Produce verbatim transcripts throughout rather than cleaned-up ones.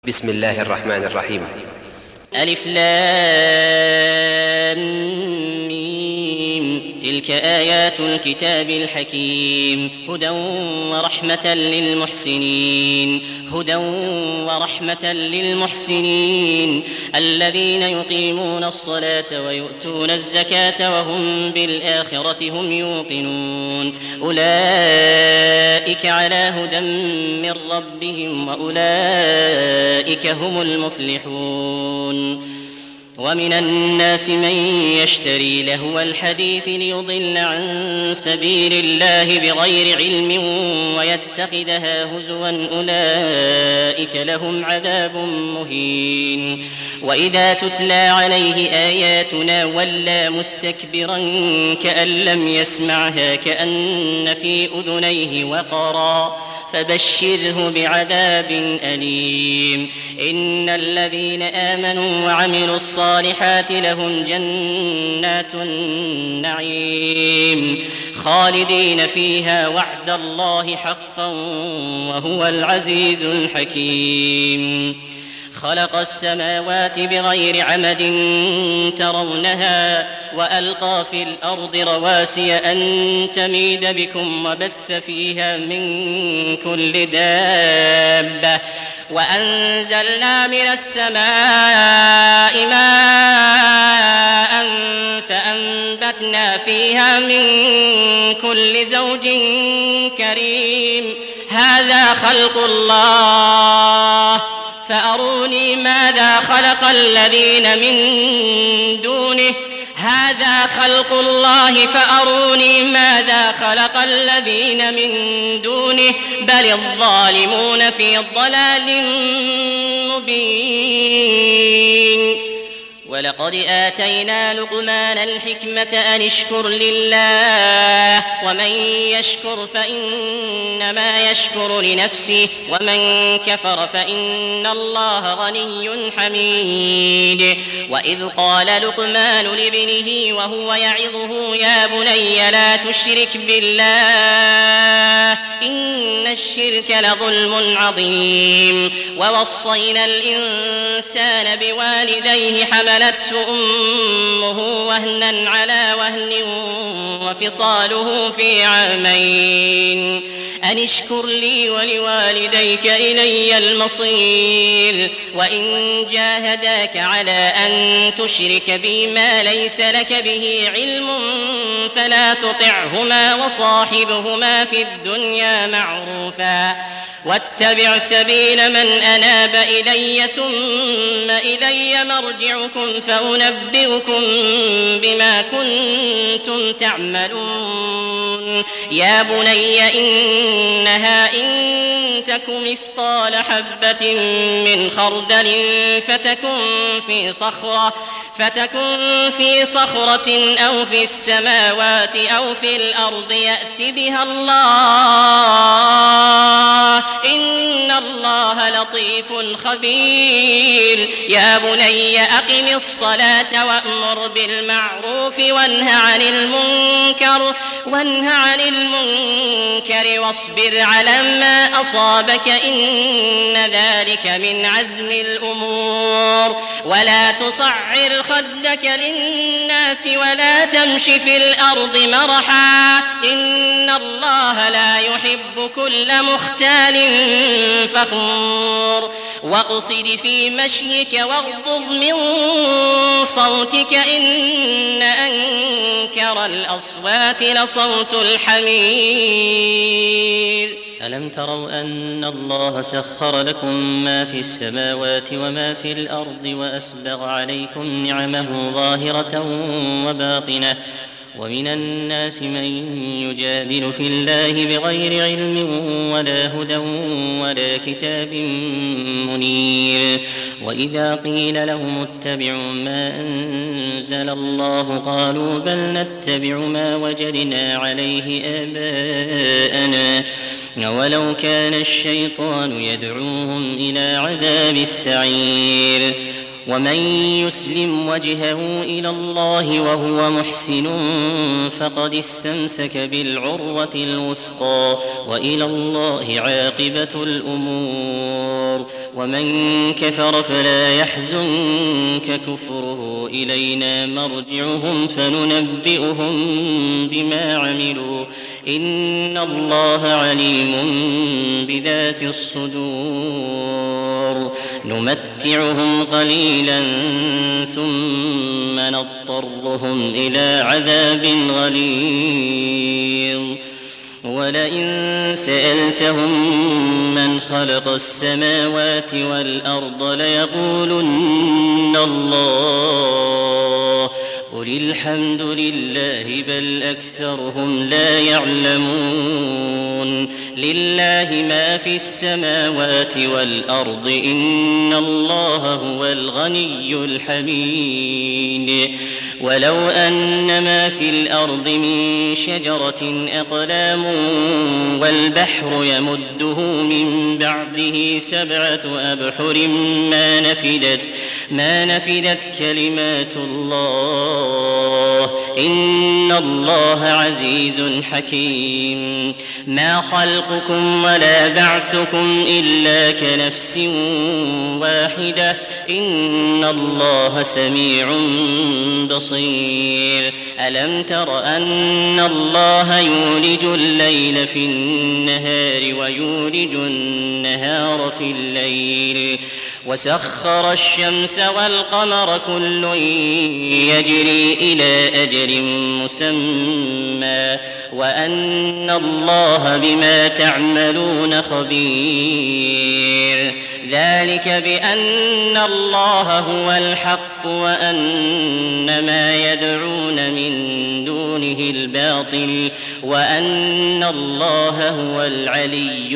بسم الله الرحمن الرحيم. ألف لام ميم. تلك آيات الكتاب الحكيم هدى ورحمة للمحسنين هدى ورحمة للمحسنين الذين يقيمون الصلاة ويؤتون الزكاة وهم بالآخرة هم يوقنون أولئك على هدى من ربهم وأولئك هم المفلحون. ومن الناس من يشتري لهو الحديث ليضل عن سبيل الله بغير علم ويتخذها هزوا أولئك لهم عذاب مهين. وإذا تتلى عليه آياتنا ولى مستكبرا كأن لم يسمعها كأن في أذنيه وقرا فبشره بعذاب أليم. إن الذين آمنوا وعملوا الصالحات لهم جنات النعيم خالدين فيها وعد الله حقا وهو العزيز الحكيم. خلق السماوات بغير عمد ترونها وألقى في الأرض رواسي أن تميد بكم وبث فيها من كل دابة وأنزلنا من السماء ماء فأنبتنا فيها من كل زوج كريم. هذا خلق الله فأروني ماذا خلق الذين من دونه هذا خلق الله فأروني ماذا خلق الذين من دونه بل الظالمون في ضلال مبين. ولقد آتينا لقمان الحكمة أن اشكر لله ومن يشكر فإنما يشكر لنفسه ومن كفر فإن الله غني حميد. وإذ قال لقمان لابنه وهو يعظه يا بني لا تشرك بالله إن الشرك لظلم عظيم. ووصينا الإنسان بوالديه حملته أمه وهنا على وهن وفصاله في عامين أن اشكر لي ولوالديك إلي المصير. وإن جاهداك على أن تشرك بي ما ليس لك به علم فلا تطعهما وصاحبهما في الدنيا معروفا واتبع سبيل من أناب إلي ثم إلي مرجعكم فأنبئكم بما كنتم تعملون. يا بني إنها إن تك مثقال حبة من خردل فتكن في صخرة فتكن في صخرة أو في السماوات أو في الأرض يأت بها الله إن الله لطيف خبير. يا بني أقم الصلاة وأمر بالمعروف وانه عن المنكر وانه عن المنكر واصبر على ما أصابك إن ذلك من عزم الأمور. ولا تصعر خدك للناس ولا تمش في الأرض مرحا إن الله لا يحب كل مختال فخور. واقصد في مشيك واغضض من صوتك إن أنكر الأصوات لصوت الحمير. ألم تروا أن الله سخر لكم ما في السماوات وما في الأرض وأسبغ عليكم نعمه ظاهرة وباطنة ومن الناس من يجادل في الله بغير علم ولا هدى ولا كتاب منير. وإذا قيل لهم اتبعوا ما أنزل الله قالوا بل نتبع ما وجدنا عليه آباءنا ولو كان الشيطان يدعوهم إلى عذاب السعير. ومن يسلم وجهه إلى الله وهو محسن فقد استمسك بالعروة الوثقى وإلى الله عاقبة الأمور. ومن كفر فلا يحزنك كفره إلينا مرجعهم فننبئهم بما عملوا إن الله عليم بذات الصدور. نمتعهم قليلا ثم نضطرهم إلى عذاب غليظ. ولئن سألتهم من خلق السماوات والأرض ليقولن الله قل الحمد لله بل أكثرهم لا يعلمون. لله ما في السماوات والأرض إن الله هو الغني الحميد. ولو أن ما في الأرض من شجرة أقلام والبحر يمده من بعده سبعة أبحر ما نفدت ما نفدت كلمات الله إن الله عزيز حكيم. ما خلقكم ولا بعثكم إلا كنفس واحدة إن الله سميع بصير. ألم تر أن الله يولج الليل في النهار ويولج النهار في الليل وسخر الشمس والقمر كل يجري إلى أجل مسمى وأن الله بما تعملون خبير. ذلك بأن الله هو الحق وأن ما يدعون من دونه الباطل وأن الله هو العلي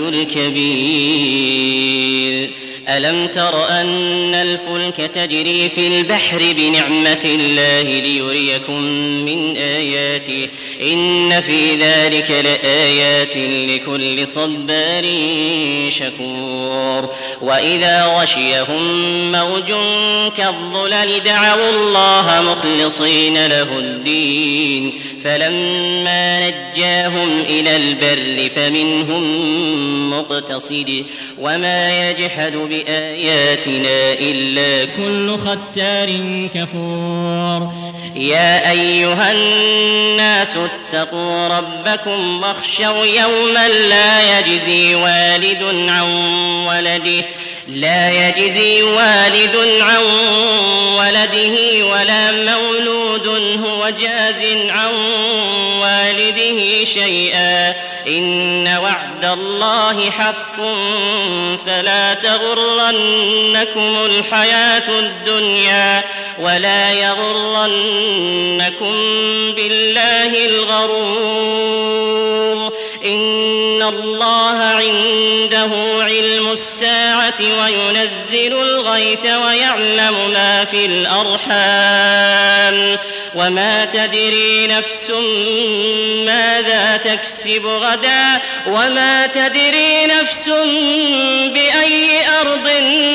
الكبير. ألم تر أن الفلك تجري في البحر بنعمة الله ليريكم من آياته إن في ذلك لآيات لكل صبار شكور. وإذا غشيهم موج كالظلل دعوا الله مخلصين له الدين فلما نجاهم إلى البر فمنهم مقتصد وما يجحد بآياتنا إلا كل ختار كفور. يا أيها الناس اتقوا ربكم واخشوا يوما لا يجزي والد عن ولده لا يجزي والد عن ولده ولا مولود هو جاز عن والده شيئا إن وعد الله حق فلا تغرنكم الحياة الدنيا ولا يغرنكم بالله الغرور. إن الله عنده علم الساعة وينزل الغيث ويعلم ما في الأرحام وما تدري نفس ماذا تكسب غدا وما تدري نفس بأي أرض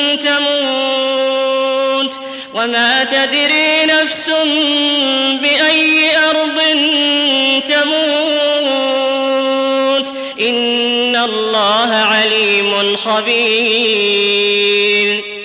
تموت وما تدري نفس بأي أرض تموت إن الله عليم خبير.